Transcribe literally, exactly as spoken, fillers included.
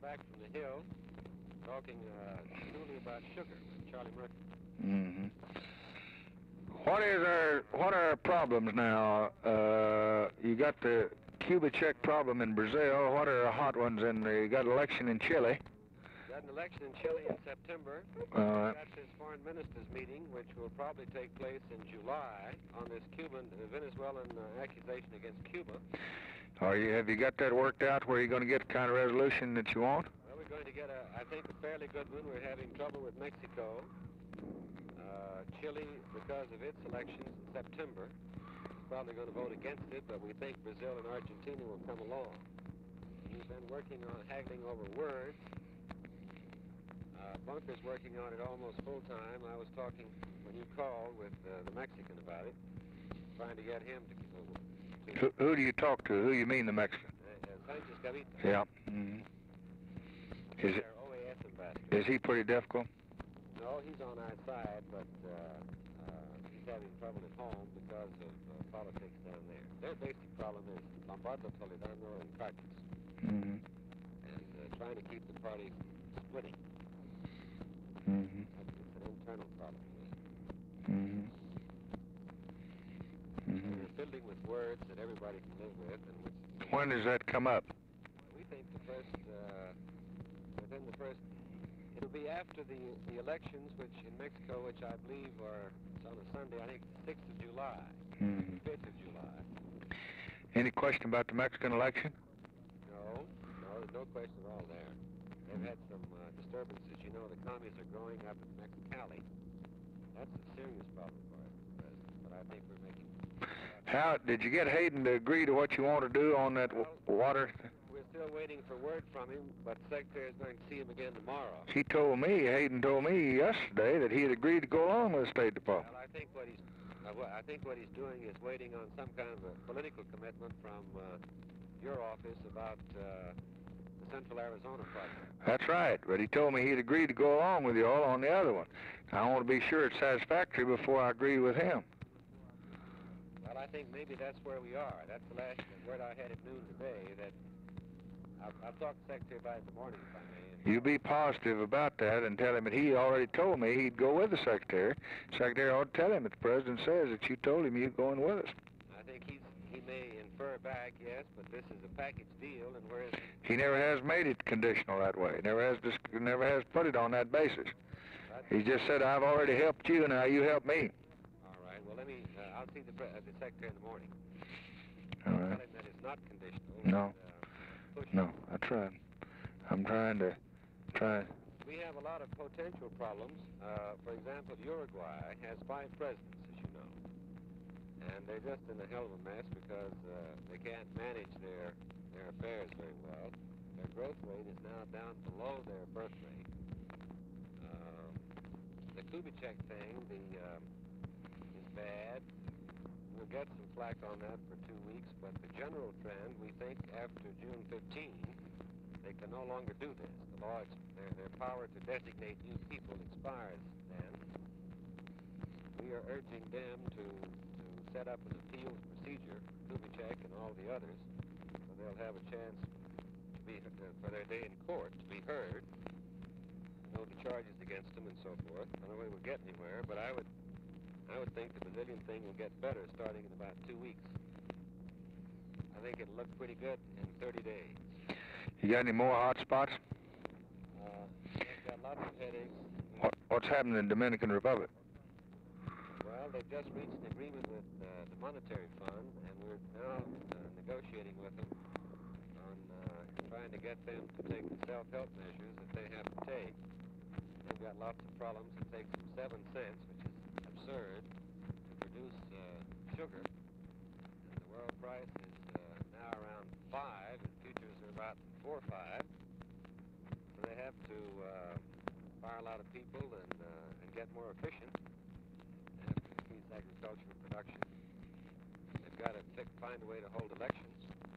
back from the Hill talking uh, truly about sugar with Charlie Murphy. Mm-hmm. What is our, what are our problems now? Uh, you got the Kubitschek problem in Brazil. What are the hot ones in the, you got election in Chile? Got an election in Chile in September. Uh, We've got this foreign ministers meeting, which will probably take place in July on this Cuban, uh, Venezuelan uh, accusation against Cuba. Are you, have you got that worked out where you're going to get the kind of resolution that you want? Well, we're going to get, a, I think, a fairly good one. We're having trouble with Mexico. Uh, Chile, because of its elections in September, is probably going to vote against it, but we think Brazil and Argentina will come along. We've been working on haggling over words. Uh, Bunker's working on it almost full-time. I was talking, when you called, with uh, the Mexican about it, trying to get him to... Who, who do you talk to? Who you mean, the Mexican? Uh, uh, Sanchez Gavita. Yeah. Mm-hmm. Is, it, O A S ambassador. is he pretty difficult? No, he's on our side, but uh, uh, he's having trouble at home because of uh, politics down there. Their basic problem is Lombardo, Toledano, and Cartes. Mm-hmm. And uh, trying to keep the party splitting. Mm-hmm. It's an internal problem. Mm-hmm. Mm-hmm. We're fiddling with words that everybody can live with. And which When does that come up? we think the first, uh, within the first, it'll be after the the elections, which in Mexico, which I believe are, it's on a Sunday, I think it's the sixth of July, Mm-hmm. fifth of July. Any question about the Mexican election? No, no, there's no question at all there. They've had some uh, disturbances. You know, the commies are growing up in Mexicali. That's a serious problem for us at present, but I think we're making... How did you get Hayden to agree to what you want to do on that w water? We're still waiting for word from him, but the Secretary is going to see him again tomorrow. He told me, Hayden told me yesterday that he had agreed to go along with the State Department. Well, I think what he's, uh, what, I think what he's doing is waiting on some kind of a political commitment from uh, your office about uh, the Central Arizona project. That's right, but he told me he'd agreed to go along with you all on the other one. I want to be sure it's satisfactory before I agree with him. Well, I think maybe that's where we are. That's the last word I had at noon today, that I'll, I'll talk to the Secretary about it in the morning, if I may. You be positive about that and tell him that he already told me he'd go with the Secretary. Secretary ought to tell him that the President says that you told him you're going with us. I think he's, he may infer back, yes, but this is a package deal, and whereas... He never has made it conditional that way. Never has dis never has put it on that basis. He just said, I've already helped you, now you help me. All right, well, let me, uh, I'll see the, pre uh, the Secretary in the morning. All I'll right. tell him that it's not conditional. No. And, uh, push No, I tried. I'm trying to, try. We have a lot of potential problems. Uh, for example, Uruguay has five presidents, as you know. And they're just in a hell of a mess because uh, they can't manage their, their affairs very well. Their growth rate is now down below their birth rate. Uh, the Kubitschek thing the, um, is bad. We'll get some flack on that for two weeks, but the general trend, we think after June fifteenth, they can no longer do this. The law, their, their power to designate new people expires then. We are urging them to, to set up an appeals procedure, Kubitschek and all the others, so they'll have a chance to be, uh, for their day in court, to be heard, know the charges against them and so forth. I don't know if we'll get anywhere, but I would, I would think the Brazilian thing will get better starting in about two weeks. I think it'll look pretty good in thirty days. You got any more hot spots? Uh, they've got lots of headaches. What, what's happening in the Dominican Republic? Well, they've just reached an agreement with uh, the Monetary Fund, and we're now uh, negotiating with them on uh, trying to get them to take the self-help measures that they have to take. They've got lots of problems. It takes them seven cents, which is absurd, to produce uh, sugar. And the world price is uh, now around five, and futures are about four or five. So they have to uh, fire a lot of people and, uh, and get more efficient. They have to increase agricultural production. They've got to find a way to hold elections.